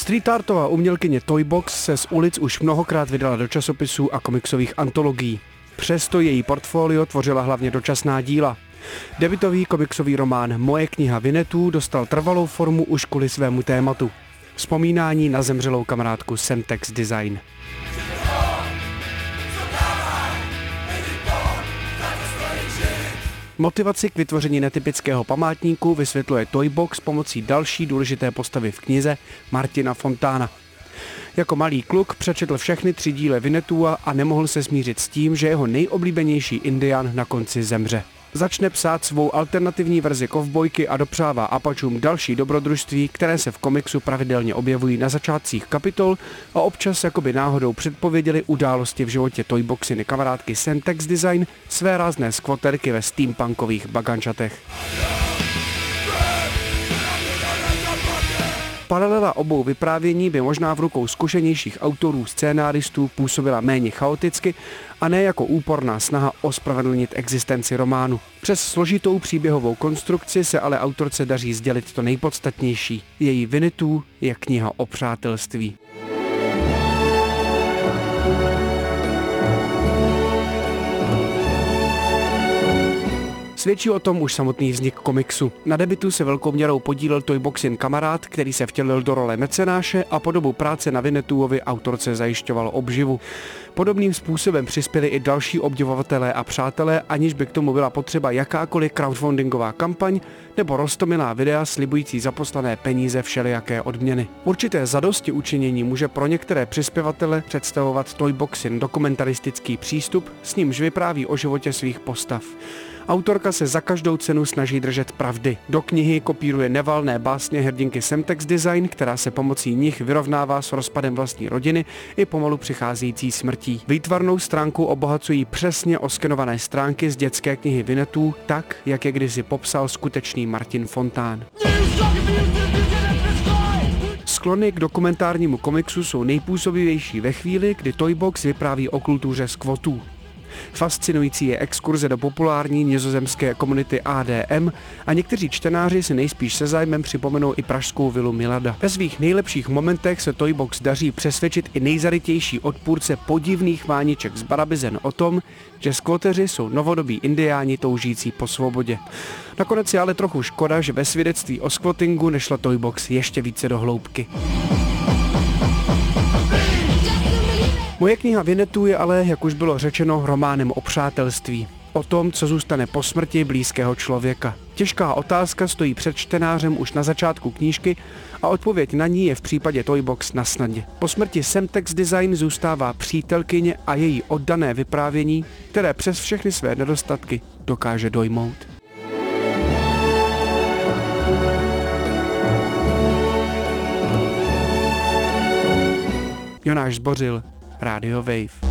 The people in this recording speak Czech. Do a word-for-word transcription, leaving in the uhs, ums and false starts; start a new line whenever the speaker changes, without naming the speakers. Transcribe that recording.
Street artová umělkyně Toybox se z ulic už mnohokrát vydala do časopisů a komiksových antologií. Přesto její portfolio tvořila hlavně dočasná díla. Debutový komiksový román Moje kniha Vinetu dostal trvalou formu už kvůli svému tématu. Vzpomínání na zemřelou kamarádku Semtex Design. Motivaci k vytvoření netypického památníku vysvětluje Toybox pomocí další důležité postavy v knize Martina Fontána. Jako malý kluk přečetl všechny tři díly Vinetua a nemohl se smířit s tím, že jeho nejoblíbenější indián na konci zemře. Začne psát svou alternativní verzi kovbojky a dopřává Apachům další dobrodružství, které se v komiksu pravidelně objevují na začátcích kapitol a občas jakoby náhodou předpověděli události v životě Toyboxiny kamarádky Semtex Design, své rázné skvoterky ve steampunkových bagančatech. Paralela obou vyprávění by možná v rukou zkušenějších autorů scénáristů působila méně chaoticky a ne jako úporná snaha ospravedlnit existenci románu. Přes složitou příběhovou konstrukci se ale autorce daří sdělit to nejpodstatnější. Její Vinetu je kniha o přátelství. Svědčí o tom už samotný vznik komiksu. Na debutu se velkou měrou podílel Toyboxin kamarád, který se vtělil do role mecenáše a po dobu práce na Vinetuovi autorce zajišťoval obživu. Podobným způsobem přispěli i další obdivovatelé a přátelé, aniž by k tomu byla potřeba jakákoliv crowdfundingová kampaň nebo roztomilá videa slibující za poslané peníze všelijaké odměny. Určité zadosti učinění může pro některé přispěvatele představovat Toyboxin dokumentaristický přístup, s nímž vypráví o životě svých postav. Autorka se za každou cenu snaží držet pravdy. Do knihy kopíruje nevalné básně hrdinky Semtex Design, která se pomocí nich vyrovnává s rozpadem vlastní rodiny i pomalu přicházející smrtí. Výtvarnou stránku obohacují přesně oskenované stránky z dětské knihy Vinetu, tak, jak je kdysi popsal skutečný Martin Fontán. Sklony k dokumentárnímu komiksu jsou nejpůsobivější ve chvíli, kdy Toybox vypráví o kultuře skvotů. Fascinující je exkurze do populární nizozemské komunity A D M a někteří čtenáři si nejspíš se zájmem připomenou i pražskou vilu Milada. Ve svých nejlepších momentech se Toybox daří přesvědčit i nejzarytější odpůrce podivných vániček z Barabizen o tom, že skvoteři jsou novodobí indiáni toužící po svobodě. Nakonec je ale trochu škoda, že ve svědectví o skvotingu nešla Toybox ještě více do hloubky. Moje kniha Vinetu je ale, jak už bylo řečeno, románem o přátelství. O tom, co zůstane po smrti blízkého člověka. Těžká otázka stojí před čtenářem už na začátku knížky a odpověď na ní je v případě Toybox na snadě. Po smrti Semtex Design zůstává přítelkyně a její oddané vyprávění, které přes všechny své nedostatky dokáže dojmout. Jonáš Zbořil, Radio Wave.